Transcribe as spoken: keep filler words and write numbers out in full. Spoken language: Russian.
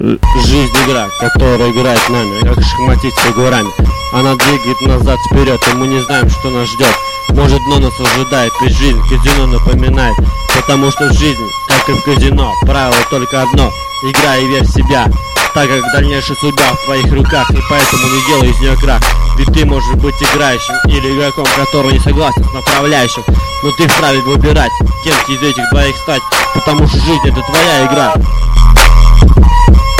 Жизнь игра, которая играет нами, как шахматист с фигурами. Она двигает назад вперед, и мы не знаем, что нас ждет. Может, дно нас ожидает, ведь жизнь казино напоминает. Потому что в жизни, как и в казино, правило только одно: играй и верь в себя, так как дальнейшая судьба в твоих руках. И поэтому не делай из нее крах. Ведь ты можешь быть играющим или игроком, который не согласен с направляющим. Но ты вправе выбирать, кем из этих двоих стать, потому что жизнь — это твоя игра.